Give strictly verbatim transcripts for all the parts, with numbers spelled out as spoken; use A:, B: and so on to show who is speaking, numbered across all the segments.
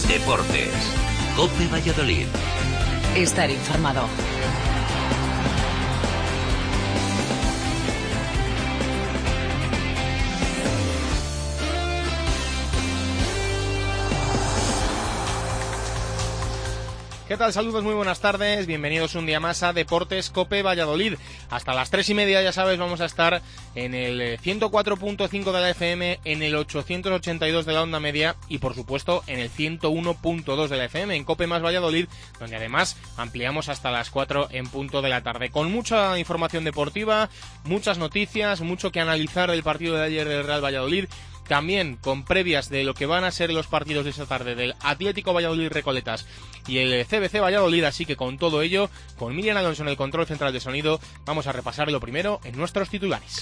A: Deportes. COPE Valladolid.
B: Estar informado.
C: ¿Qué tal? Saludos, muy buenas tardes, bienvenidos un día más a Deportes COPE Valladolid. Hasta las tres y media, ya sabes, vamos a estar en el ciento cuatro punto cinco de la F M, en el ochocientos ochenta y dos de la onda media y por supuesto en el ciento uno punto dos de la F M, en COPE más Valladolid, donde además ampliamos hasta las cuatro en punto de la tarde. Con mucha información deportiva, muchas noticias, mucho que analizar del partido de ayer del Real Valladolid. También con previas de lo que van a ser los partidos de esta tarde del Atlético Valladolid Recoletas y el C B C Valladolid, así que con todo ello, con Miriam Alonso en el control central de sonido, vamos a repasar lo primero en nuestros titulares.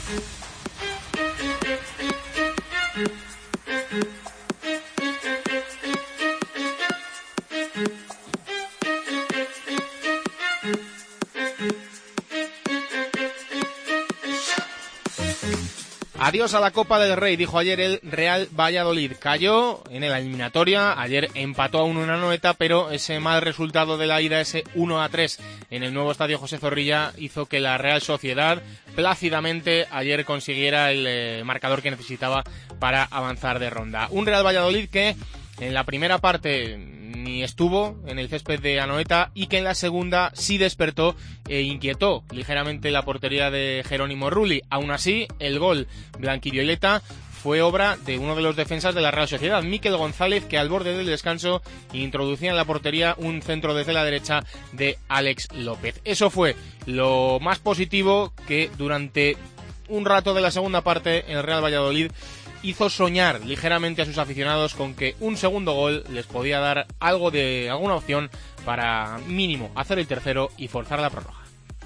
C: Adiós a la Copa del Rey, dijo ayer el Real Valladolid. Cayó en la eliminatoria, ayer empató a uno en Anoeta, pero ese mal resultado de la ida, ese uno a tres en el nuevo estadio José Zorrilla, hizo que la Real Sociedad plácidamente ayer consiguiera el eh, marcador que necesitaba para avanzar de ronda. Un Real Valladolid que en la primera parte ni estuvo en el césped de Anoeta y que en la segunda sí despertó e inquietó ligeramente la portería de Jerónimo Rulli. Aún así, el gol blanquivioleta fue obra de uno de los defensas de la Real Sociedad, Mikel González, que al borde del descanso introducía en la portería un centro desde la derecha de Alex López. Eso fue lo más positivo que durante un rato de la segunda parte el Real Valladolid hizo soñar ligeramente a sus aficionados con que un segundo gol les podía dar algo de alguna opción para mínimo hacer el tercero y forzar la prórroga.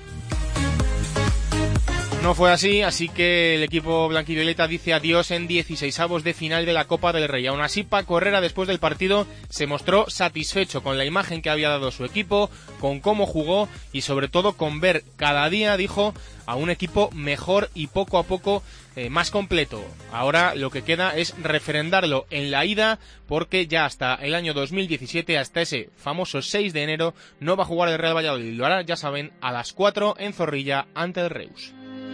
C: No fue así, así que el equipo blanquivioleta dice adiós en dieciseisavos de final de la Copa del Rey. Aún así, Paco Herrera, después del partido, se mostró satisfecho con la imagen que había dado su equipo, con cómo jugó y sobre todo con ver cada día, dijo, a un equipo mejor y poco a poco eh, más completo. Ahora lo que queda es refrendarlo en la ida, porque ya hasta el año dos mil diecisiete, hasta ese famoso seis de enero, no va a jugar el Real Valladolid. Lo hará, ya saben, a las cuatro en Zorrilla ante el Reus.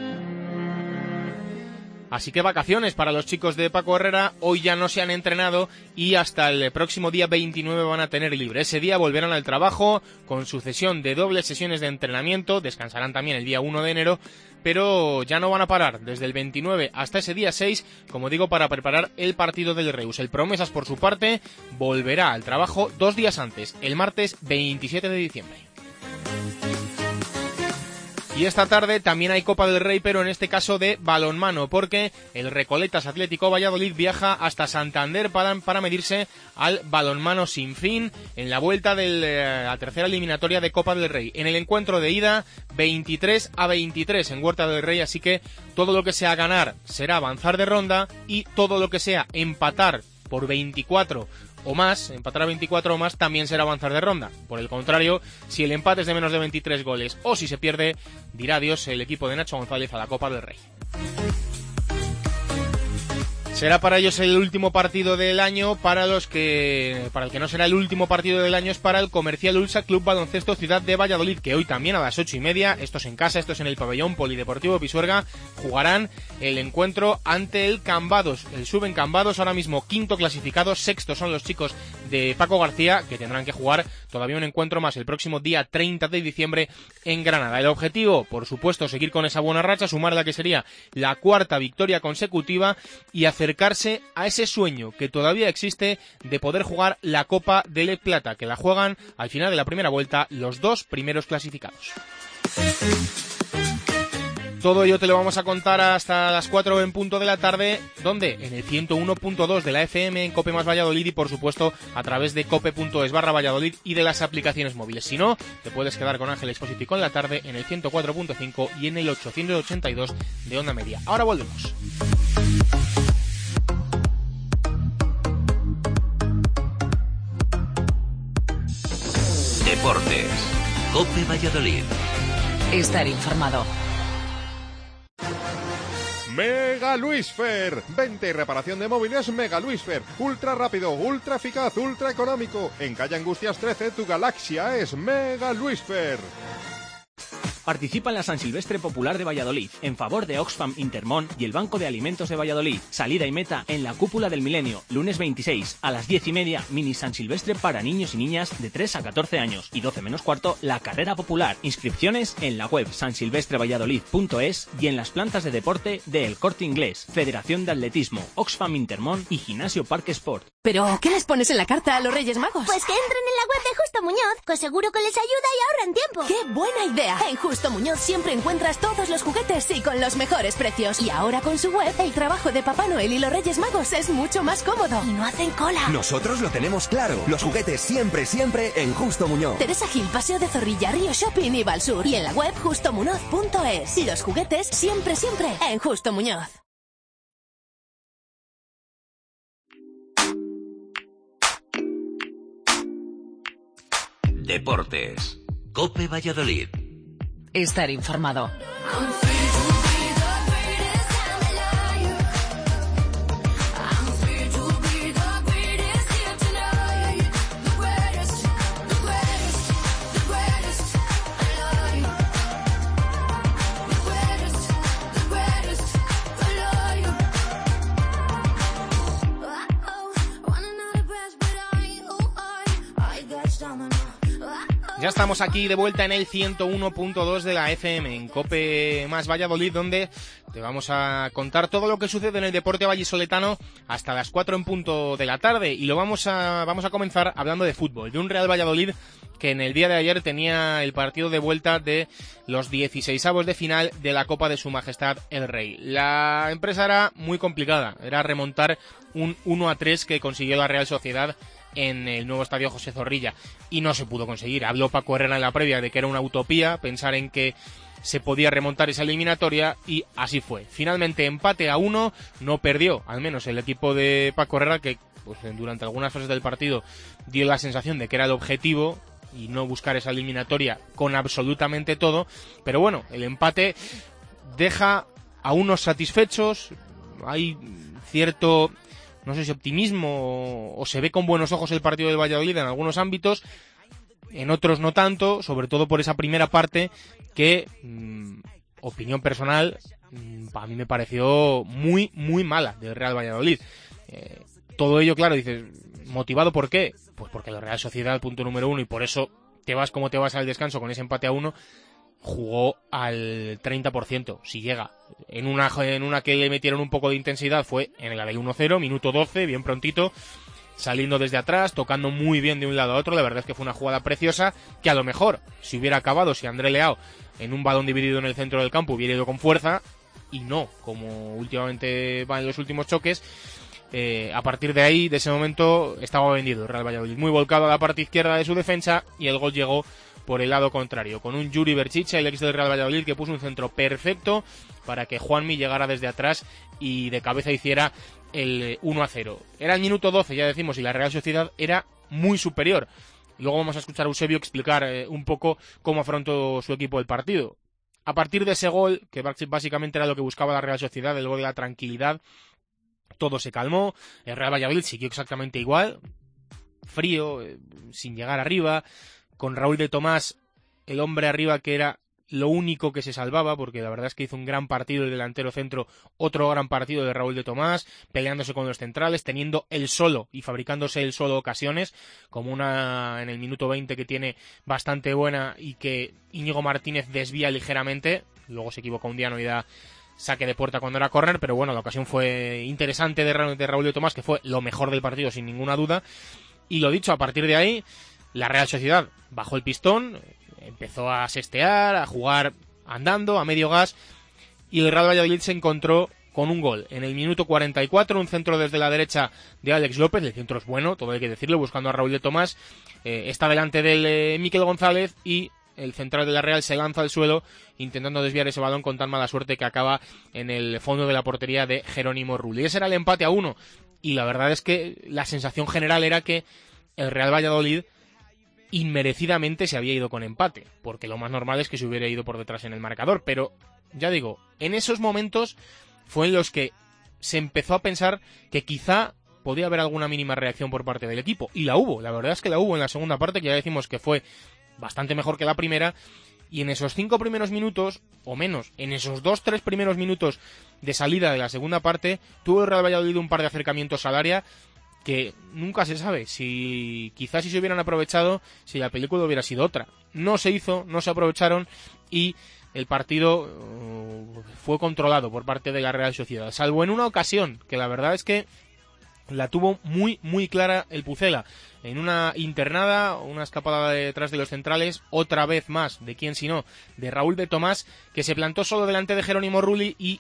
C: Así que vacaciones para los chicos de Paco Herrera. Hoy ya no se han entrenado y hasta el próximo día veintinueve van a tener libre. Ese día volverán al trabajo con sucesión de dobles sesiones de entrenamiento. Descansarán también el día uno de enero, pero ya no van a parar desde el veintinueve hasta ese día seis, como digo, para preparar el partido del Reus. El Promesas, por su parte, volverá al trabajo dos días antes, el martes veintisiete de diciembre. Y esta tarde también hay Copa del Rey, pero en este caso de balonmano, porque el Recoletas Atlético Valladolid viaja hasta Santander para, para medirse al balonmano sin fin en la vuelta de la tercera eliminatoria de Copa del Rey. En el encuentro de ida, veintitrés a veintitrés en Huerta del Rey, así que todo lo que sea ganar será avanzar de ronda y todo lo que sea empatar por veinticuatro o más, empatar a veinticuatro o más, también será avanzar de ronda. Por el contrario, si el empate es de menos de veintitrés goles o si se pierde, dirá adiós el equipo de Nacho González a la Copa del Rey. Será para ellos el último partido del año, para los que para el que no será el último partido del año es para el Comercial Ulsa Club Baloncesto Ciudad de Valladolid, que hoy también a las ocho y media, estos en casa, estos en el pabellón polideportivo Pisuerga, jugarán el encuentro ante el Cambados, el Suben Cambados, ahora mismo quinto clasificado, sexto son los chicos de Paco García, que tendrán que jugar todavía un encuentro más el próximo día treinta de diciembre en Granada. El objetivo, por supuesto, seguir con esa buena racha, sumar la que sería la cuarta victoria consecutiva y acercarse a ese sueño que todavía existe de poder jugar la Copa de Le Plata, que la juegan al final de la primera vuelta los dos primeros clasificados. Todo ello te lo vamos a contar hasta las cuatro en punto de la tarde, donde en el ciento uno punto dos de la F M, en COPE más Valladolid y por supuesto a través de cope punto es barra Valladolid y de las aplicaciones móviles. Si no, te puedes quedar con Ángel Expósito con la tarde en el ciento cuatro punto cinco y en el ochocientos ochenta y dos de onda media. Ahora volvemos.
A: Deportes. COPE Valladolid.
B: Estar informado.
C: Mega
D: Mega Luisfer. Venta y reparación de móviles Mega Luisfer. Ultra rápido, ultra eficaz, ultra económico. En calle Angustias trece, tu galaxia es Mega Luisfer.
E: Participa en la San Silvestre Popular de Valladolid, en favor de Oxfam Intermón y el Banco de Alimentos de Valladolid. Salida y meta en la Cúpula del Milenio, lunes veintiséis, a las diez y media, mini San Silvestre para niños y niñas de tres a catorce años. Y doce menos cuarto, la carrera popular. Inscripciones en la web san silvestre valladolid punto es y en las plantas de deporte de El Corte Inglés, Federación de Atletismo, Oxfam Intermón y Gimnasio Parque Sport.
F: ¿Pero qué les pones en la carta a los Reyes Magos?
G: Pues que entren en la web de Justo Muñoz, que seguro que les ayuda y ahorran tiempo.
F: ¡Qué buena idea! En Justo Muñoz siempre encuentras todos los juguetes y con los mejores precios. Y ahora con su web, el trabajo de Papá Noel y los Reyes Magos es mucho más cómodo.
G: Y no hacen cola.
H: Nosotros lo tenemos claro. Los juguetes siempre, siempre en Justo Muñoz.
F: Teresa Gil, Paseo de Zorrilla, Río Shopping y Valsur. Y en la web justo muñoz punto es. Y los juguetes siempre, siempre en Justo Muñoz.
A: Deportes. COPE Valladolid.
B: Estar informado.
C: Ya estamos aquí de vuelta en el ciento uno punto dos de la F M, en COPE más Valladolid, donde te vamos a contar todo lo que sucede en el deporte vallisoletano hasta las cuatro en punto de la tarde. Y lo vamos a, vamos a comenzar hablando de fútbol, de un Real Valladolid que en el día de ayer tenía el partido de vuelta de los dieciseisavos de final de la Copa de Su Majestad el Rey. La empresa era muy complicada, era remontar un uno a tres que consiguió la Real Sociedad en el nuevo estadio José Zorrilla, y no se pudo conseguir. Habló Paco Herrera en la previa de que era una utopía pensar en que se podía remontar esa eliminatoria, y así fue. Finalmente empate a uno, no perdió, al menos el equipo de Paco Herrera, que pues durante algunas fases del partido dio la sensación de que era el objetivo y no buscar esa eliminatoria con absolutamente todo, pero bueno, el empate deja a unos satisfechos. Hay cierto, no sé si optimismo, o se ve con buenos ojos el partido del Valladolid en algunos ámbitos, en otros no tanto, sobre todo por esa primera parte que, mmm, opinión personal, mmm, para mí me pareció muy, muy mala del Real Valladolid. Eh, todo ello, claro, dices, ¿motivado por qué? Pues porque la Real Sociedad, punto número uno, y por eso te vas como te vas al descanso con ese empate a uno, jugó al treinta por ciento, si llega. En una, en una que le metieron un poco de intensidad fue en la del uno cero, minuto doce, bien prontito, saliendo desde atrás, tocando muy bien de un lado a otro. La verdad es que fue una jugada preciosa que a lo mejor, si hubiera acabado, si André Leao en un balón dividido en el centro del campo hubiera ido con fuerza, y no, como últimamente va en los últimos choques, eh, a partir de ahí, de ese momento, estaba vendido el Real Valladolid, muy volcado a la parte izquierda de su defensa, y el gol llegó por el lado contrario, con un Yuri Berchicha, el ex del Real Valladolid, que puso un centro perfecto para que Juanmi llegara desde atrás y de cabeza hiciera el uno a cero. Era el minuto doce, ya decimos, y la Real Sociedad era muy superior. Luego vamos a escuchar a Eusebio explicar eh, un poco cómo afrontó su equipo el partido. A partir de ese gol, que básicamente era lo que buscaba la Real Sociedad, el gol de la tranquilidad, todo se calmó. El Real Valladolid siguió exactamente igual, frío, eh, sin llegar arriba, con Raúl de Tomás, el hombre arriba que era lo único que se salvaba, porque la verdad es que hizo un gran partido el delantero centro, otro gran partido de Raúl de Tomás, peleándose con los centrales, teniendo él solo y fabricándose él solo ocasiones, como una en el minuto veinte que tiene bastante buena y que Íñigo Martínez desvía ligeramente, luego se equivoca un Diano y da saque de puerta cuando era córner, pero bueno, la ocasión fue interesante de, Ra- de Raúl de Tomás, que fue lo mejor del partido sin ninguna duda. Y lo dicho, a partir de ahí la Real Sociedad bajó el pistón, empezó a sestear, a jugar andando, a medio gas, y el Real Valladolid se encontró con un gol en el minuto cuarenta y cuatro, un centro desde la derecha de Alex López, el centro es bueno, todo hay que decirlo, buscando a Raúl de Tomás, eh, está delante del eh, Miquel González, y el central de la Real se lanza al suelo intentando desviar ese balón con tan mala suerte que acaba en el fondo de la portería de Jerónimo Rulli. Ese era el empate a uno, y la verdad es que la sensación general era que el Real Valladolid inmerecidamente se había ido con empate, porque lo más normal es que se hubiera ido por detrás en el marcador, pero ya digo, en esos momentos fue en los que se empezó a pensar que quizá podía haber alguna mínima reacción por parte del equipo, y la hubo, la verdad es que la hubo en la segunda parte, que ya decimos que fue bastante mejor que la primera, y en esos cinco primeros minutos, o menos, en esos dos, tres primeros minutos de salida de la segunda parte, tuvo el Real Valladolid un par de acercamientos al área que nunca se sabe si quizás si se hubieran aprovechado, si la película hubiera sido otra. No se hizo, no se aprovecharon y el partido uh, fue controlado por parte de la Real Sociedad, salvo en una ocasión, que la verdad es que la tuvo muy, muy clara el Pucela. En una internada, una escapada detrás de los centrales, otra vez más, de quién sino, de Raúl de Tomás, que se plantó solo delante de Jerónimo Rulli y,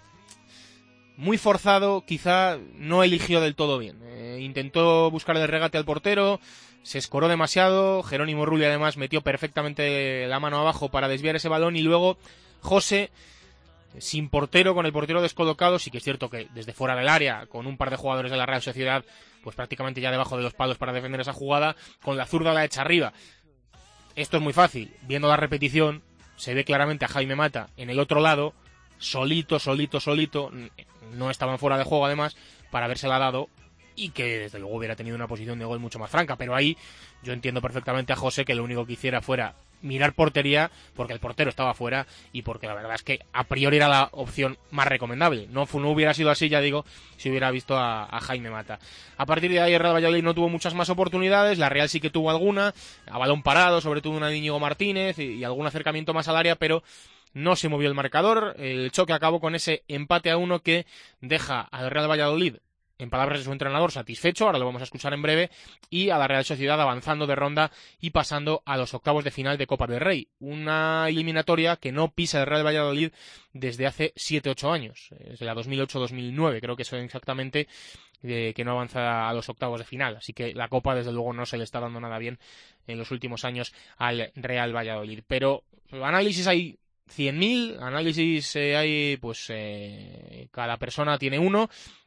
C: muy forzado, quizá no eligió del todo bien. Eh, intentó buscar el regate al portero, se escoró demasiado, Jerónimo Rulli además metió perfectamente la mano abajo para desviar ese balón y luego José, sin portero, con el portero descolocado, sí que es cierto que desde fuera del área, con un par de jugadores de la Real Sociedad, pues prácticamente ya debajo de los palos para defender esa jugada, con la zurda la echa arriba. Esto es muy fácil, viendo la repetición, se ve claramente a Jaime Mata en el otro lado, solito, solito, solito, no estaban fuera de juego además, para habérsela dado, y que desde luego hubiera tenido una posición de gol mucho más franca, pero ahí yo entiendo perfectamente a José que lo único que hiciera fuera mirar portería, porque el portero estaba fuera y porque la verdad es que a priori era la opción más recomendable. No, no hubiera sido así, ya digo, si hubiera visto a, a Jaime Mata. A partir de ahí el Real Valladolid no tuvo muchas más oportunidades, la Real sí que tuvo alguna, a balón parado, sobre todo una de Íñigo Martínez y, y algún acercamiento más al área, pero no se movió el marcador. El choque acabó con ese empate a uno que deja al Real Valladolid, en palabras de su entrenador, satisfecho, ahora lo vamos a escuchar en breve, y a la Real Sociedad avanzando de ronda y pasando a los octavos de final de Copa del Rey. Una eliminatoria que no pisa el Real Valladolid desde hace siete ocho años, desde la dos mil ocho dos mil nueve, creo que son exactamente, de que no avanza a los octavos de final. Así que la Copa, desde luego, no se le está dando nada bien en los últimos años al Real Valladolid. Pero análisis hay cien mil, análisis eh, hay, pues, eh, cada persona tiene uno.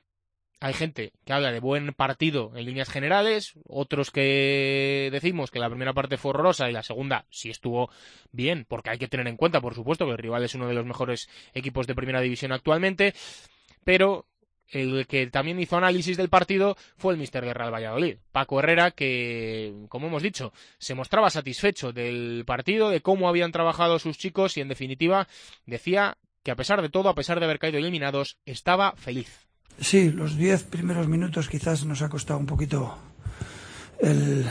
C: Hay gente que habla de buen partido en líneas generales, otros que decimos que la primera parte fue horrorosa y la segunda sí estuvo bien, porque hay que tener en cuenta, por supuesto, que el rival es uno de los mejores equipos de primera división actualmente, pero el que también hizo análisis del partido fue el míster de Real Valladolid, Paco Herrera, que, como hemos dicho, se mostraba satisfecho del partido, de cómo habían trabajado sus chicos y, en definitiva, decía que a pesar de todo, a pesar de haber caído eliminados, estaba feliz.
I: Sí, los diez primeros minutos quizás nos ha costado un poquito el,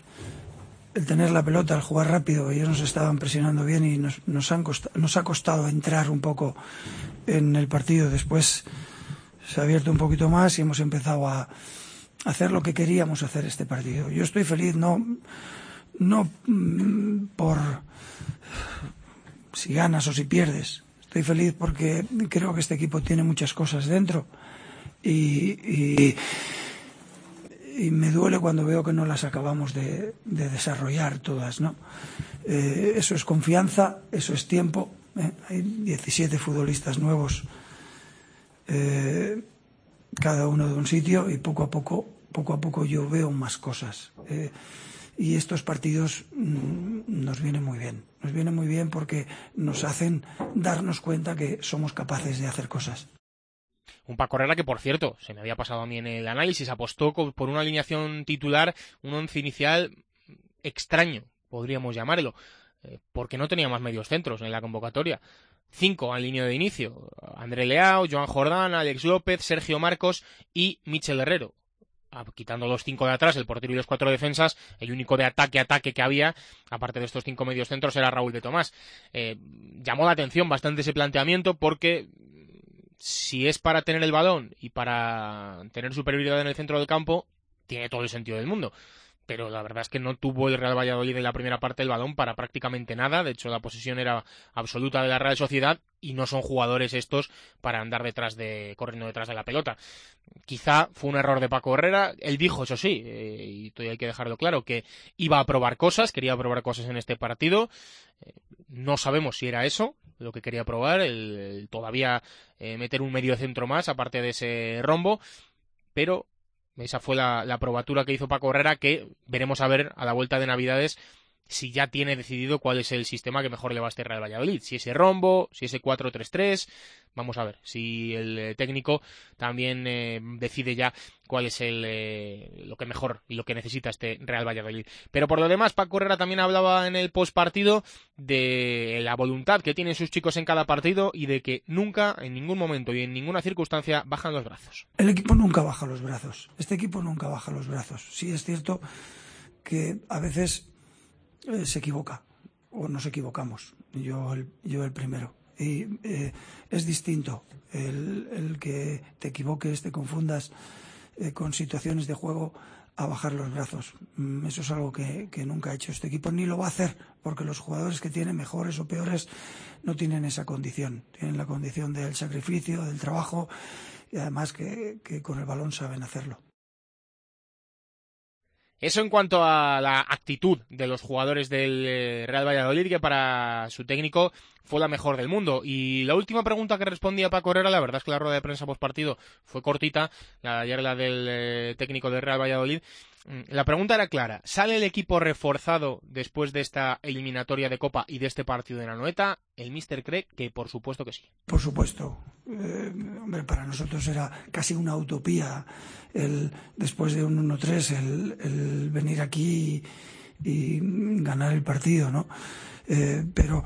I: el tener la pelota, el jugar rápido. Ellos nos estaban presionando bien y nos, nos, han costado, nos ha costado entrar un poco en el partido. Después se ha abierto un poquito más y hemos empezado a hacer lo que queríamos hacer este partido. Yo estoy feliz, no, no mm, por si ganas o si pierdes. Estoy feliz porque creo que este equipo tiene muchas cosas dentro. Y, y, y me duele cuando veo que no las acabamos de, de desarrollar todas, ¿no? Eh, eso es confianza, eso es tiempo, ¿eh? Hay diecisiete futbolistas nuevos, eh, cada uno de un sitio, y poco a poco, poco a poco yo veo más cosas. Eh, y estos partidos mmm, nos vienen muy bien, nos vienen muy bien porque nos hacen darnos cuenta que somos capaces de hacer cosas.
C: Un Paco Herrera que, por cierto, se me había pasado a mí en el análisis, apostó por una alineación titular, un once inicial extraño, podríamos llamarlo, eh, porque no tenía más medios centros en la convocatoria. Cinco en línea de inicio: André Leao, Joan Jordán, Alex López, Sergio Marcos y Michel Herrero. Ah, quitando los cinco de atrás, el portero y los cuatro defensas, el único de ataque-ataque que había, aparte de estos cinco medios centros, era Raúl de Tomás. Eh, llamó la atención bastante ese planteamiento porque, si es para tener el balón y para tener superioridad en el centro del campo, tiene todo el sentido del mundo. Pero la verdad es que no tuvo el Real Valladolid en la primera parte el balón para prácticamente nada. De hecho, la posesión era absoluta de la Real Sociedad y no son jugadores estos para andar detrás de, corriendo detrás de la pelota. Quizá fue un error de Paco Herrera. Él dijo, eso sí, eh, y todavía hay que dejarlo claro, que iba a probar cosas, quería probar cosas en este partido. Eh, no sabemos si era eso lo que quería probar, el, el todavía eh, meter un medio centro más, aparte de ese rombo, pero esa fue la, la probatura que hizo Paco Herrera, que veremos a ver a la vuelta de Navidades si ya tiene decidido cuál es el sistema que mejor le va a este Real Valladolid, si ese rombo, si ese cuatro tres tres, vamos a ver si el técnico también eh, decide ya cuál es el eh, lo que mejor y lo que necesita este Real Valladolid. Pero por lo demás, Paco Herrera también hablaba en el postpartido de la voluntad que tienen sus chicos en cada partido y de que nunca, en ningún momento y en ninguna circunstancia, bajan los brazos.
I: El equipo nunca baja los brazos, este equipo nunca baja los brazos. Sí es cierto que a veces eh, se equivoca o nos equivocamos, yo el, yo el primero. Y eh, es distinto el, el que te equivoques, te confundas eh, con situaciones de juego a bajar los brazos. Mm, eso es algo que, que nunca ha hecho este equipo, ni lo va a hacer, porque los jugadores que tienen, mejores o peores, no tienen esa condición. Tienen la condición del sacrificio, del trabajo, y además que, que con el balón saben hacerlo.
C: Eso en cuanto a la actitud de los jugadores del Real Valladolid, que para su técnico fue la mejor del mundo. Y la última pregunta que respondía Paco Herrera, la verdad es que la rueda de prensa postpartido fue cortita, la de ayer, la del eh, técnico del Real Valladolid. La pregunta era clara: ¿sale el equipo reforzado después de esta eliminatoria de Copa y de este partido de Anoeta? El míster cree que por supuesto que sí.
I: Por supuesto. Eh, hombre, para nosotros era casi una utopía el después de un uno tres el, el venir aquí y, y ganar el partido, ¿no? Eh, pero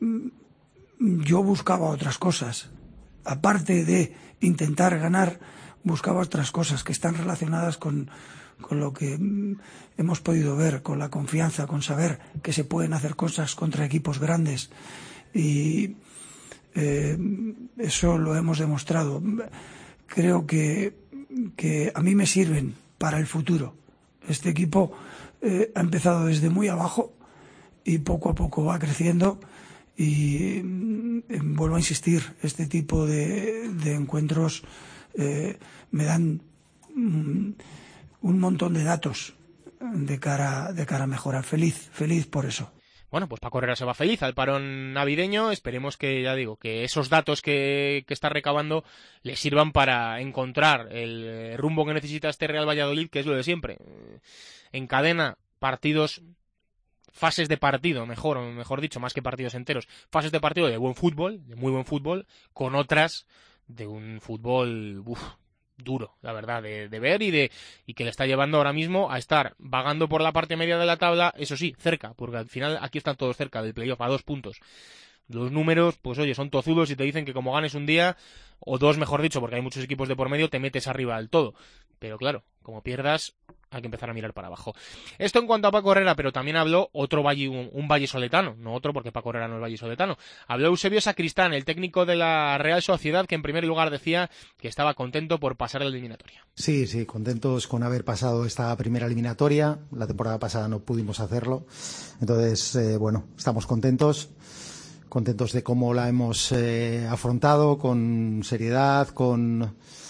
I: yo buscaba otras cosas. Aparte de intentar ganar, buscaba otras cosas que están relacionadas con con lo que hemos podido ver, con la confianza, con saber que se pueden hacer cosas contra equipos grandes. Y eh, eso lo hemos demostrado. Creo que, que a mí me sirven para el futuro. Este equipo eh, ha empezado desde muy abajo y poco a poco va creciendo. Y eh, vuelvo a insistir, este tipo de, de encuentros eh, me dan mm, un montón de datos de cara, de cara a mejorar. Feliz, feliz por eso.
C: Bueno, pues Paco Herrera se va feliz al parón navideño. Esperemos que, ya digo, que esos datos que, que está recabando le sirvan para encontrar el rumbo que necesita este Real Valladolid, que es lo de siempre. Encadena partidos, fases de partido, mejor, mejor dicho, más que partidos enteros, fases de partido de buen fútbol, de muy buen fútbol, con otras de un fútbol uf, duro, la verdad, de, de ver y de y que le está llevando ahora mismo a estar vagando por la parte media de la tabla, eso sí, cerca, porque al final aquí están todos cerca del playoff, a dos puntos. Los números, pues oye, son tozudos y te dicen que como ganes un día, o dos mejor dicho, porque hay muchos equipos de por medio, te metes arriba del todo. Pero claro, como pierdas, hay que empezar a mirar para abajo. Esto en cuanto a Paco Herrera, pero también habló otro valle, un, un vallesoletano, no otro porque Paco Herrera no es vallesoletano. Habló Eusebio Sacristán, el técnico de la Real Sociedad, que en primer lugar decía que estaba contento por pasar la eliminatoria.
J: Sí, sí, contentos con haber pasado esta primera eliminatoria. La temporada pasada no pudimos hacerlo. Entonces, eh, bueno, estamos contentos. Contentos de cómo la hemos eh, afrontado, con seriedad, con uh,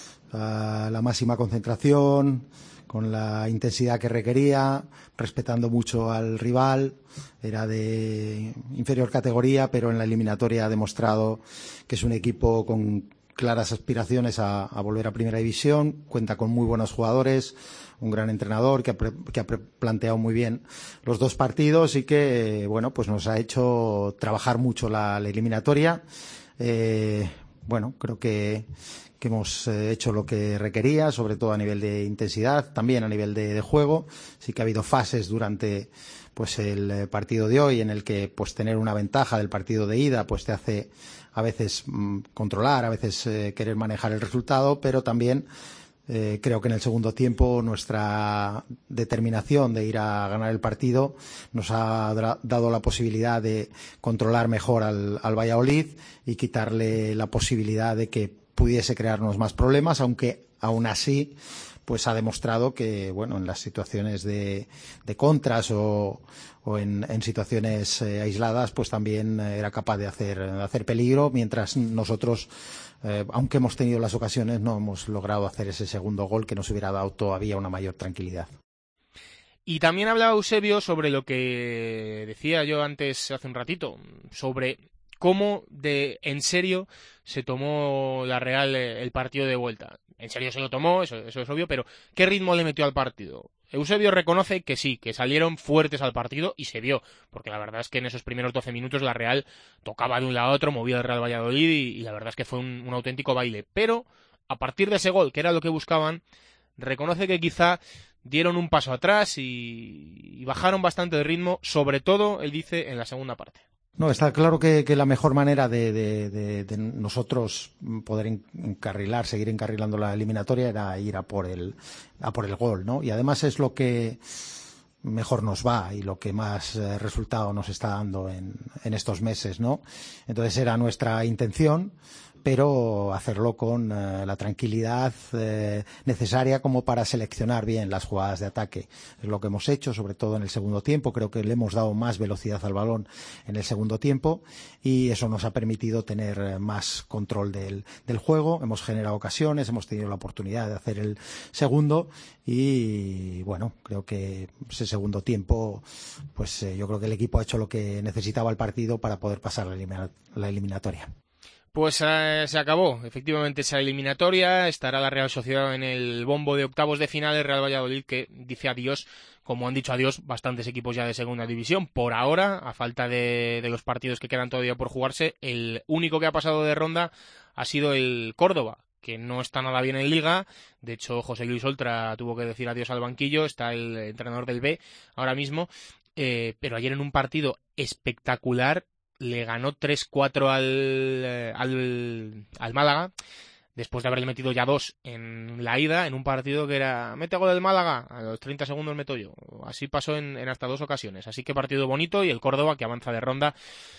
J: la máxima concentración, con la intensidad que requería, respetando mucho al rival. Era de inferior categoría, pero en la eliminatoria ha demostrado que es un equipo con claras aspiraciones a, a volver a Primera División. Cuenta con muy buenos jugadores, un gran entrenador que ha, pre, que ha pre, planteado muy bien los dos partidos y que, bueno, pues nos ha hecho trabajar mucho la, la eliminatoria. Eh, bueno, creo que, que hemos hecho lo que requería, sobre todo a nivel de intensidad, también a nivel de, de juego. Sí que ha habido fases durante pues el partido de hoy en el que pues tener una ventaja del partido de ida pues te hace a veces mmm, controlar, a veces eh, querer manejar el resultado, pero también Eh, creo que en el segundo tiempo nuestra determinación de ir a ganar el partido nos ha dra- dado la posibilidad de controlar mejor al, al Valladolid y quitarle la posibilidad de que pudiese crearnos más problemas, aunque aún así pues ha demostrado que, bueno, en las situaciones de, de contras o, o en, en situaciones eh, aisladas, pues también era capaz de hacer, de hacer peligro, mientras nosotros, eh, aunque hemos tenido las ocasiones, no hemos logrado hacer ese segundo gol que nos hubiera dado todavía una mayor tranquilidad.
C: Y también hablaba Eusebio sobre lo que decía yo antes, hace un ratito, sobre cómo de en serio se tomó la Real el partido de vuelta. En serio se lo tomó, eso, eso es obvio, pero ¿qué ritmo le metió al partido? Eusebio reconoce que sí, que salieron fuertes al partido y se vio, porque la verdad es que en esos primeros doce minutos la Real tocaba de un lado a otro, movía el Real Valladolid y, y la verdad es que fue un, un auténtico baile. Pero a partir de ese gol, que era lo que buscaban, reconoce que quizá dieron un paso atrás y, y bajaron bastante de ritmo, sobre todo, él dice, en la segunda parte.
J: No, está claro que, que la mejor manera de, de, de, de nosotros poder encarrilar, seguir encarrilando la eliminatoria era ir a por el, a por el gol, ¿no? Y además es lo que mejor nos va y lo que más eh, resultado nos está dando en, en estos meses, ¿no? Entonces era nuestra intención, pero hacerlo con eh, la tranquilidad eh, necesaria como para seleccionar bien las jugadas de ataque. Es lo que hemos hecho, sobre todo en el segundo tiempo. Creo que le hemos dado más velocidad al balón en el segundo tiempo y eso nos ha permitido tener eh, más control del, del juego. Hemos generado ocasiones, hemos tenido la oportunidad de hacer el segundo y, bueno, creo que ese segundo tiempo, pues eh, yo creo que el equipo ha hecho lo que necesitaba el partido para poder pasar la, elimina- la eliminatoria.
C: Pues eh, se acabó, efectivamente, esa eliminatoria. Estará la Real Sociedad en el bombo de octavos de final. El Real Valladolid que dice adiós, como han dicho adiós bastantes equipos ya de segunda división. Por ahora, a falta de, de los partidos que quedan todavía por jugarse, el único que ha pasado de ronda ha sido el Córdoba, que no está nada bien en Liga. De hecho, José Luis Oltra tuvo que decir adiós al banquillo. Está el entrenador del B ahora mismo. Eh, pero ayer en un partido espectacular le ganó tres cuatro al, al, al Málaga, después de haberle metido ya dos en la ida, en un partido que era, mete gol del Málaga, a los treinta segundos meto yo. Así pasó en, en hasta dos ocasiones. Así que partido bonito, y el Córdoba que avanza de ronda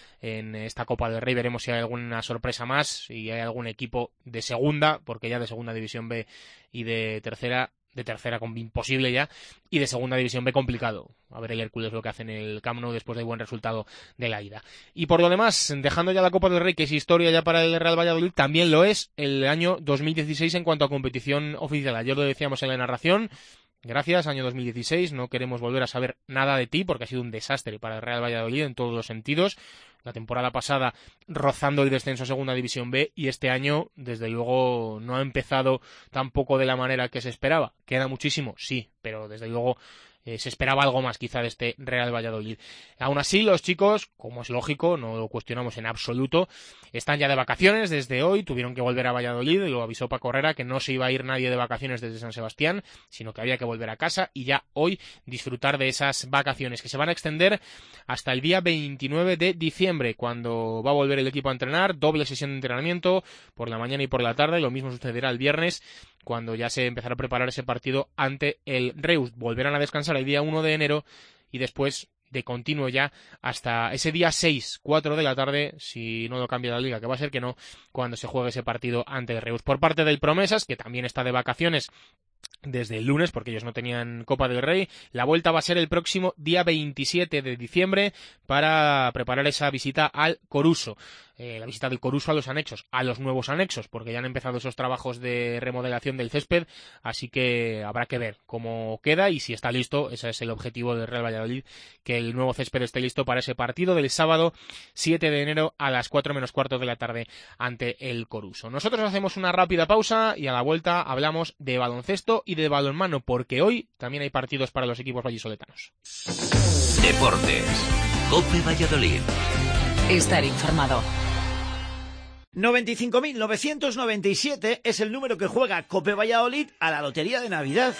C: en esta Copa del Rey. Veremos si hay alguna sorpresa más, si hay algún equipo de segunda, porque ya de segunda división B y de tercera de tercera con imposible ya, y de segunda división B complicado. A ver el Hércules lo que hace en el Camp Nou después del buen resultado de la ida. Y por lo demás, dejando ya la Copa del Rey, que es historia ya para el Real Valladolid, también lo es el año dos mil dieciséis en cuanto a competición oficial. Ayer lo decíamos en la narración. Gracias, año dos mil dieciséis, no queremos volver a saber nada de ti porque ha sido un desastre para el Real Valladolid en todos los sentidos. La temporada pasada rozando el descenso a Segunda División B y este año, desde luego, no ha empezado tampoco de la manera que se esperaba. Queda muchísimo, sí, pero desde luego eh, se esperaba algo más quizá de este Real Valladolid. Aún así, los chicos, como es lógico, no lo cuestionamos en absoluto, están ya de vacaciones desde hoy, tuvieron que volver a Valladolid, y lo avisó Paco Herrera que no se iba a ir nadie de vacaciones desde San Sebastián, sino que había que volver a casa y ya hoy disfrutar de esas vacaciones que se van a extender hasta el día veintinueve de diciembre, cuando va a volver el equipo a entrenar, doble sesión de entrenamiento por la mañana y por la tarde. Lo mismo sucederá el viernes, cuando ya se empezará a preparar ese partido ante el Reus. Volverán a descansar el día uno de enero y después de continuo ya hasta ese día seis, cuatro de la tarde, si no lo cambia la Liga, que va a ser que no, cuando se juegue ese partido ante el Reus. Por parte del Promesas, que también está de vacaciones desde el lunes, porque ellos no tenían Copa del Rey, la vuelta va a ser el próximo día veintisiete de diciembre para preparar esa visita al Coruso. Eh, la visita del Coruso a los anexos, a los nuevos anexos, porque ya han empezado esos trabajos de remodelación del césped, así que habrá que ver cómo queda y si está listo. Ese es el objetivo del Real Valladolid, que el nuevo césped esté listo para ese partido del sábado siete de enero a las cuatro menos cuarto de la tarde ante el Coruso. Nosotros hacemos una rápida pausa y a la vuelta hablamos de baloncesto y de balonmano, porque hoy también hay partidos para los equipos vallisoletanos.
A: Deportes. COPE Valladolid.
B: Estar informado.
K: noventa y cinco mil novecientos noventa y siete es el número que juega COPE Valladolid a la lotería de Navidad.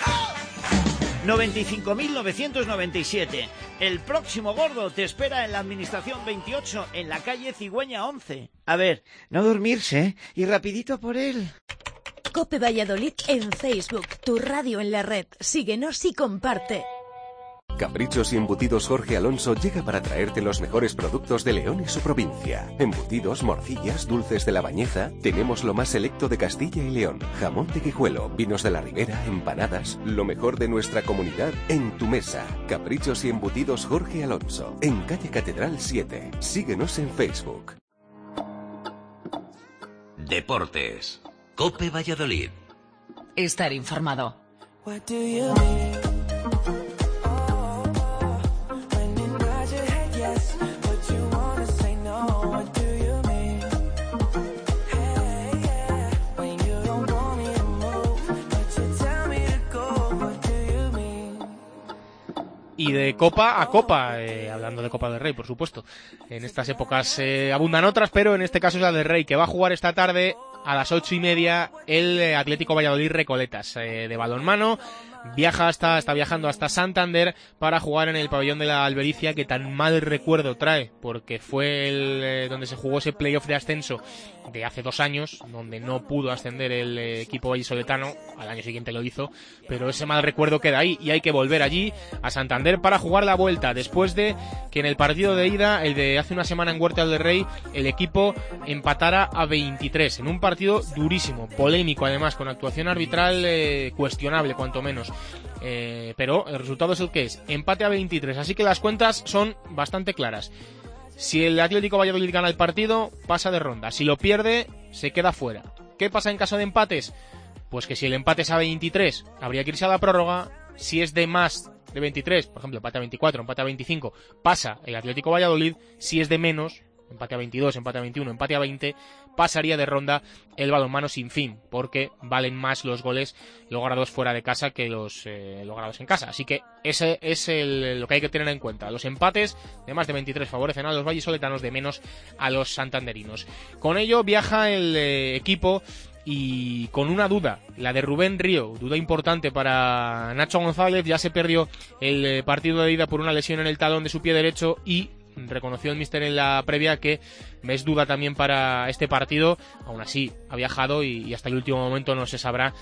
K: noventa y cinco mil novecientos noventa y siete. El próximo gordo te espera en la Administración veintiocho, en la calle Cigüeña once. A ver, no dormirse, ¿eh? Y rapidito por él.
F: COPE Valladolid en Facebook, tu radio en la red. Síguenos y comparte.
L: Caprichos y Embutidos Jorge Alonso llega para traerte los mejores productos de León y su provincia. Embutidos, morcillas, dulces de la Bañeza. Tenemos lo más selecto de Castilla y León. Jamón de Guijuelo, vinos de la Ribera, empanadas. Lo mejor de nuestra comunidad en tu mesa. Caprichos y Embutidos Jorge Alonso. En calle Catedral siete. Síguenos en Facebook.
A: Deportes. COPE Valladolid.
B: Estar informado.
C: Y de copa a copa, eh, hablando de Copa del Rey, por supuesto. En estas épocas eh, abundan otras, pero en este caso es la del Rey, que va a jugar esta tarde a las ocho y media el eh, Atlético Valladolid Recoletas eh, de balonmano. Viaja hasta, está viajando hasta Santander para jugar en el pabellón de la Albericia, que tan mal recuerdo trae, porque fue el eh, donde se jugó ese playoff de ascenso de hace dos años, donde no pudo ascender el eh, equipo vallisoletano. Al año siguiente lo hizo, pero ese mal recuerdo queda ahí y hay que volver allí a Santander para jugar la vuelta, después de que en el partido de ida, el de hace una semana en Huerta del Rey, el equipo empatara a veintitrés, en un partido durísimo, polémico además, con actuación arbitral eh, cuestionable cuanto menos. Eh, pero el resultado es el que es, empate a veintitrés, así que las cuentas son bastante claras. Si el Atlético Valladolid gana el partido, pasa de ronda. Si lo pierde, se queda fuera. ¿Qué pasa en caso de empates? Pues que si el empate es a veintitrés, habría que irse a la prórroga. Si es de más de veintitrés, por ejemplo, empate a veinticuatro, empate a veinticinco, pasa el Atlético Valladolid. Si es de menos, empate a veintidós, empate a veintiuno, empate a veinte, pasaría de ronda el balonmano sin fin, porque valen más los goles logrados fuera de casa que los eh, logrados en casa. Así que ese es el, lo que hay que tener en cuenta. Los empates de más de veintitrés favorecen a los vallisoletanos, de menos a los santanderinos. Con ello viaja el eh, equipo y con una duda, la de Rubén Río, duda importante para Nacho González. Ya se perdió el eh, partido de ida por una lesión en el talón de su pie derecho y reconoció el míster en la previa que es duda también para este partido. Aún así ha viajado y, y hasta el último momento no se sabrá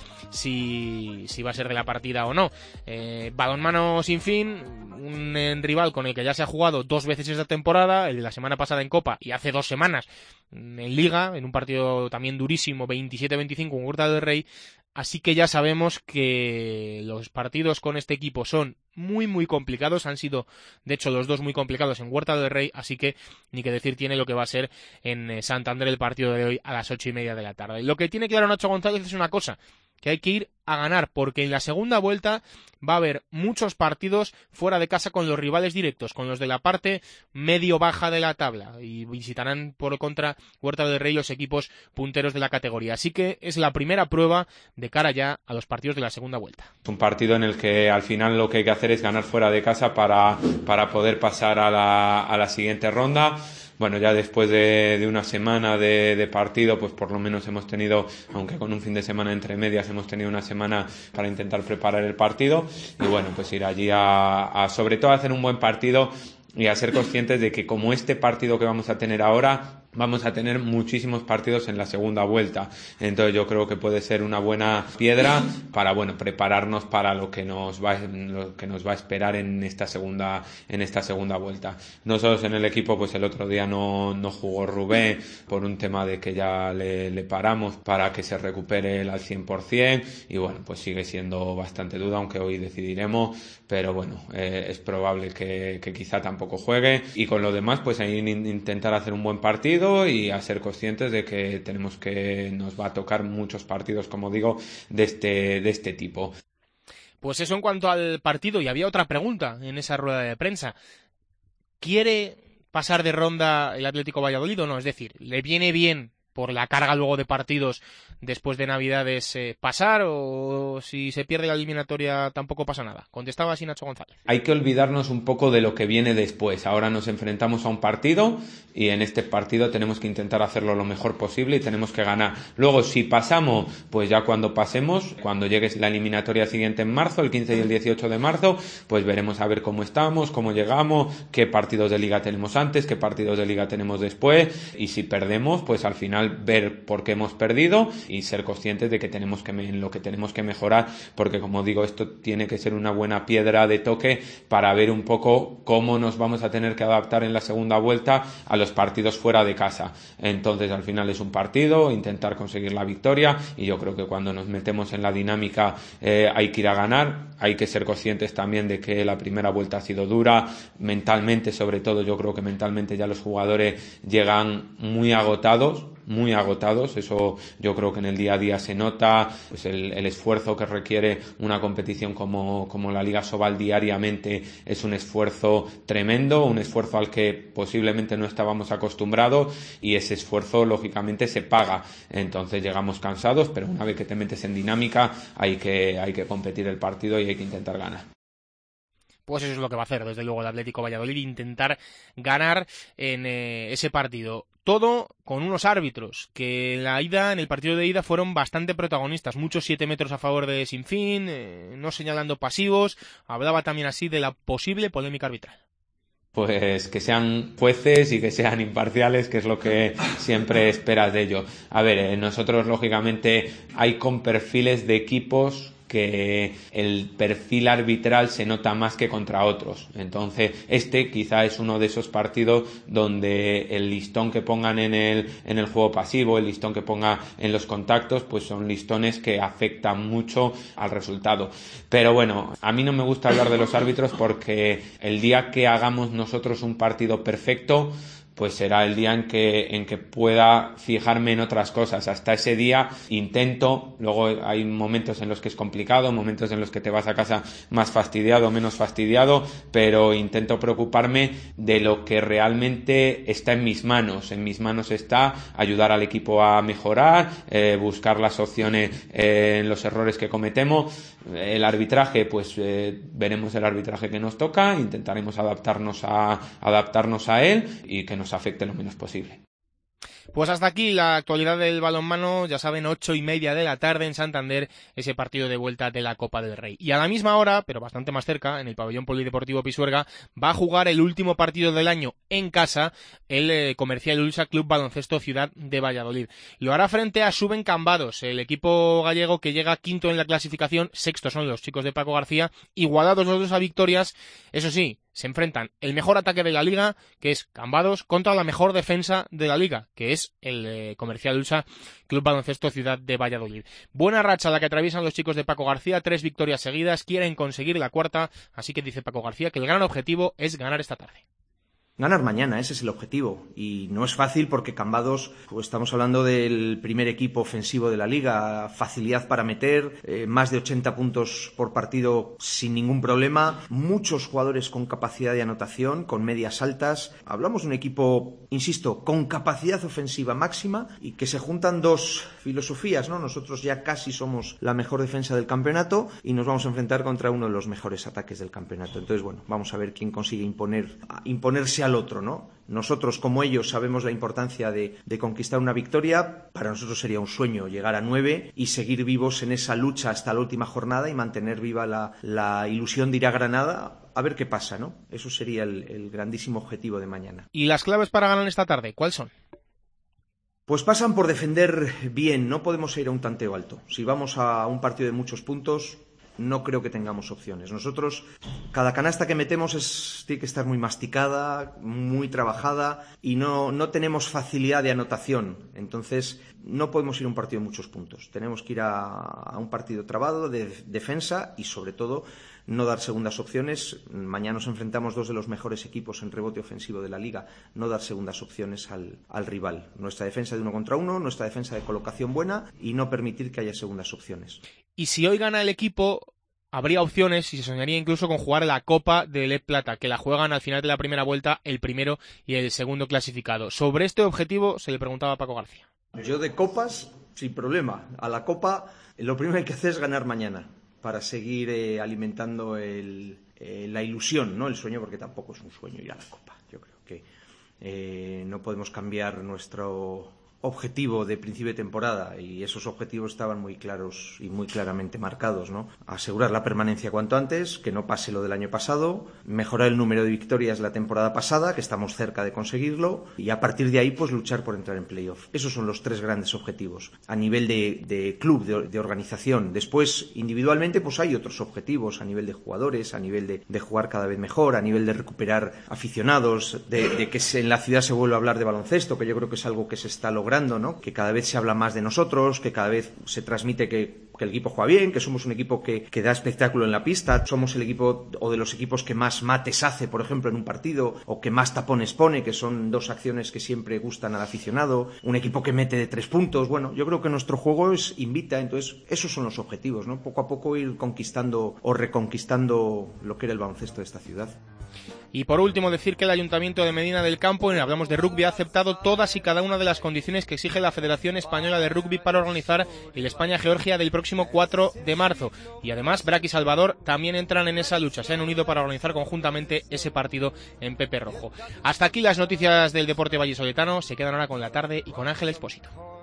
C: si, si va a ser de la partida o no. eh, balonmano sin fin, un eh, rival con el que ya se ha jugado dos veces esta temporada, el de la semana pasada en Copa y hace dos semanas en Liga, en un partido también durísimo, veintisiete veinticinco en Huerta del Rey. Así que ya sabemos que los partidos con este equipo son muy muy complicados, han sido de hecho los dos muy complicados en Huerta del Rey, así que ni que decir tiene lo que va a ser en Santander el partido de hoy a las ocho y media de la tarde. Lo que tiene claro Nacho González es una cosa, que hay que ir a ganar, porque en la segunda vuelta va a haber muchos partidos fuera de casa con los rivales directos, con los de la parte medio-baja de la tabla, y visitarán por contra Huerta del Rey los equipos punteros de la categoría. Así que es la primera prueba de cara ya a los partidos de la segunda vuelta.
M: Es un partido en el que al final lo que hay que hacer es ganar fuera de casa para, para poder pasar a la, a la siguiente ronda. Bueno, ya después de, de una semana de, de partido, pues por lo menos hemos tenido, aunque con un fin de semana entre medias, hemos tenido una semana para intentar preparar el partido y bueno, pues ir allí a, a sobre todo a hacer un buen partido y a ser conscientes de que como este partido que vamos a tener ahora, vamos a tener muchísimos partidos en la segunda vuelta. Entonces yo creo que puede ser una buena piedra para, bueno, prepararnos para lo que nos va, lo que nos va a esperar en esta segunda, en esta segunda vuelta. Nosotros en el equipo, pues el otro día no, no jugó Rubén por un tema de que ya le, le paramos para que se recupere él al cien por ciento y bueno, pues sigue siendo bastante duda, aunque hoy decidiremos, pero bueno, eh, es probable que, que quizá tampoco juegue y con lo demás, pues ahí intentar hacer un buen partido y a ser conscientes de que tenemos que nos va a tocar muchos partidos, como digo, de este de este tipo.
C: Pues eso en cuanto al partido, y había otra pregunta en esa rueda de prensa. ¿Quiere pasar de ronda el Atlético Valladolid o no? Es decir, ¿le viene bien por la carga luego de partidos después de Navidades eh, pasar, o si se pierde la eliminatoria tampoco pasa nada? Contestaba así Nacho González.
M: Hay que olvidarnos un poco de lo que viene después. Ahora nos enfrentamos a un partido y en este partido tenemos que intentar hacerlo lo mejor posible y tenemos que ganar. Luego si pasamos, pues ya cuando pasemos, cuando llegue la eliminatoria siguiente en marzo, el quince y el dieciocho de marzo, pues veremos a ver cómo estamos, cómo llegamos, qué partidos de liga tenemos antes, qué partidos de liga tenemos después, y si perdemos, pues al final ver por qué hemos perdido y ser conscientes de que tenemos que en lo que tenemos que mejorar, porque como digo, esto tiene que ser una buena piedra de toque para ver un poco cómo nos vamos a tener que adaptar en la segunda vuelta a los partidos fuera de casa. Entonces al final es un partido, intentar conseguir la victoria, y yo creo que cuando nos metemos en la dinámica eh, hay que ir a ganar. Hay que ser conscientes también de que la primera vuelta ha sido dura, mentalmente sobre todo. Yo creo que mentalmente ya los jugadores llegan muy agotados, muy agotados, eso yo creo que en el día a día se nota, pues el, el esfuerzo que requiere una competición como, como la Liga Sobal diariamente es un esfuerzo tremendo, un esfuerzo al que posiblemente no estábamos acostumbrados, y ese esfuerzo lógicamente se paga. Entonces llegamos cansados, pero una vez que te metes en dinámica hay que, hay que competir el partido y hay que intentar ganar.
C: pues eso es lo que va a hacer, desde luego, el Atlético Valladolid, intentar ganar en eh, ese partido. Todo con unos árbitros que en la ida, en el partido de ida, fueron bastante protagonistas. Muchos siete metros a favor de Sinfín, eh, no señalando pasivos. Hablaba también así de la posible polémica arbitral.
M: Pues que sean jueces y que sean imparciales, que es lo que siempre esperas de ellos. A ver, eh, nosotros lógicamente hay con perfiles de equipos que el perfil arbitral se nota más que contra otros. Entonces, este quizá es uno de esos partidos donde el listón que pongan en el, en el juego pasivo, el listón que ponga en los contactos, pues son listones que afectan mucho al resultado. Pero bueno, a mí no me gusta hablar de los árbitros porque el día que hagamos nosotros un partido perfecto, pues será el día en que, en que pueda fijarme en otras cosas. Hasta ese día intento, luego hay momentos en los que es complicado, momentos en los que te vas a casa más fastidiado, menos fastidiado, pero intento preocuparme de lo que realmente está en mis manos. En mis manos está ayudar al equipo a mejorar, eh, buscar las opciones eh, en los errores que cometemos. El arbitraje, pues eh, veremos el arbitraje que nos toca, intentaremos adaptarnos a, adaptarnos a él y que nos afecte lo menos posible.
C: Pues hasta aquí la actualidad del balonmano, ya saben, ocho y media de la tarde en Santander, ese partido de vuelta de la Copa del Rey. Y a la misma hora, pero bastante más cerca, en el pabellón polideportivo Pisuerga, va a jugar el último partido del año en casa, el eh, Comercial Ulsa Club Baloncesto Ciudad de Valladolid. Lo hará frente a Suben Cambados, el equipo gallego que llega quinto en la clasificación, sexto son los chicos de Paco García, igualados los dos a victorias, eso sí, se enfrentan el mejor ataque de la liga, que es Cambados, contra la mejor defensa de la liga, que es el eh, Comercial Ulsa Club Baloncesto Ciudad de Valladolid. Buena racha la que atraviesan los chicos de Paco García, tres victorias seguidas, quieren conseguir la cuarta, así que dice Paco García que el gran objetivo es ganar esta tarde.
N: Ganar mañana, ese es el objetivo, y no es fácil porque Cambados, pues estamos hablando del primer equipo ofensivo de la liga, facilidad para meter, eh, más de ochenta puntos por partido sin ningún problema, muchos jugadores con capacidad de anotación, con medias altas. Hablamos de un equipo, insisto, con capacidad ofensiva máxima y que se juntan dos filosofías, ¿no? Nosotros ya casi somos la mejor defensa del campeonato y nos vamos a enfrentar contra uno de los mejores ataques del campeonato. Entonces, bueno, vamos a ver quién consigue imponer, imponerse al otro, ¿no? Nosotros, como ellos, sabemos la importancia de, de conquistar una victoria. Para nosotros sería un sueño llegar a nueve y seguir vivos en esa lucha hasta la última jornada y mantener viva la, la ilusión de ir a Granada. A ver qué pasa, ¿no? Eso sería el, el grandísimo objetivo de mañana.
C: ¿Y las claves para ganar esta tarde, cuáles son?
N: Pues pasan por defender bien, no podemos ir a un tanteo alto. Si vamos a un partido de muchos puntos, no creo que tengamos opciones. Nosotros, cada canasta que metemos es, tiene que estar muy masticada, muy trabajada y no, no tenemos facilidad de anotación. Entonces, no podemos ir a un partido de muchos puntos. Tenemos que ir a, a un partido trabado de defensa y, sobre todo, no dar segundas opciones. Mañana nos enfrentamos dos de los mejores equipos en rebote ofensivo de la liga. No dar segundas opciones al, al rival. Nuestra defensa de uno contra uno, nuestra defensa de colocación buena y no permitir que haya segundas opciones.
C: Y si hoy gana el equipo, habría opciones y se soñaría incluso con jugar la Copa de L E P Plata, que la juegan al final de la primera vuelta el primero y el segundo clasificado. Sobre este objetivo se le preguntaba a Paco García.
N: Yo de copas, sin problema. A la Copa lo primero que hay que hacer es ganar mañana para seguir eh, alimentando el, eh, la ilusión, no el sueño, porque tampoco es un sueño ir a la Copa. Yo creo que eh, no podemos cambiar nuestro objetivo de principio de temporada y esos objetivos estaban muy claros y muy claramente marcados, ¿no? Asegurar la permanencia cuanto antes, que no pase lo del año pasado, mejorar el número de victorias la temporada pasada, que estamos cerca de conseguirlo, y a partir de ahí pues luchar por entrar en playoff. Esos son los tres grandes objetivos a nivel de, de club, de, de organización. Después, individualmente, pues hay otros objetivos a nivel de jugadores, a nivel de, de jugar cada vez mejor, a nivel de recuperar aficionados, de, de que se, en la ciudad se vuelva a hablar de baloncesto, que yo creo que es algo que se está logrando, ¿no? Que cada vez se habla más de nosotros, que cada vez se transmite que, que el equipo juega bien, que somos un equipo que, que da espectáculo en la pista, somos el equipo o de los equipos que más mates hace, por ejemplo, en un partido, o que más tapones pone, que son dos acciones que siempre gustan al aficionado, un equipo que mete de tres puntos. Bueno, yo creo que nuestro juego es invita, entonces esos son los objetivos, ¿no? Poco a poco ir conquistando o reconquistando lo que era el baloncesto de esta ciudad.
C: Y por último, decir que el Ayuntamiento de Medina del Campo, en Hablamos de Rugby, ha aceptado todas y cada una de las condiciones que exige la Federación Española de Rugby para organizar el España-Georgia del próximo cuatro de marzo. Y además, Brac y Salvador también entran en esa lucha. Se han unido para organizar conjuntamente ese partido en Pepe Rojo. Hasta aquí las noticias del deporte vallisoletano. Se quedan ahora con la tarde y con Ángel Expósito.